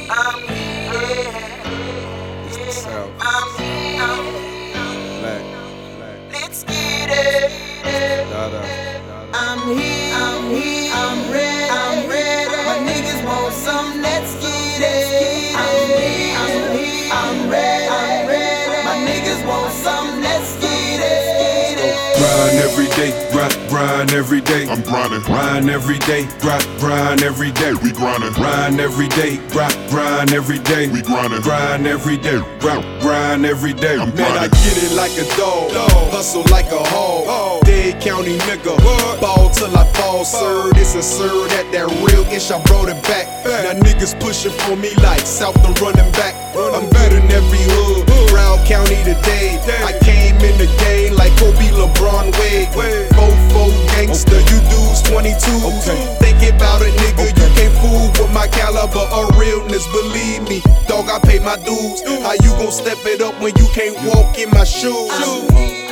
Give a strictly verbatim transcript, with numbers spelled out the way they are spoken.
I'm here. It's the South. I'm here. Black, black. Let's get it. Da, da, da, da. I'm here. I'm here. I'm ready. I'm ready. My niggas want some. Let's get it. I'm here. I'm here. I'm ready. I'm ready. My niggas want some. Let's get it. Grind every day, grind, grind every day. I'm grinding. Grind every day, grind, grind every day. We grinding. Grind every day, grind, grind every day. We grinding. Grind every day, grind, grind every day. I'm Man, I grinding. get it like a dog, hustle like a hog. Dead County nigga, ball till I fall, sir. This a sir that that real ish, I brought it back. Now niggas pushing for me like South, I'm running back. I'm good in every hood, Broward County today. I came in the game like Kobe, LeBron, Wade. Fofo gangster, you dudes twenty-two. Think about it, nigga, you can't fool with my caliber of realness. Believe me, dog, I pay my dues. How you gon' step it up when you can't walk in my shoes?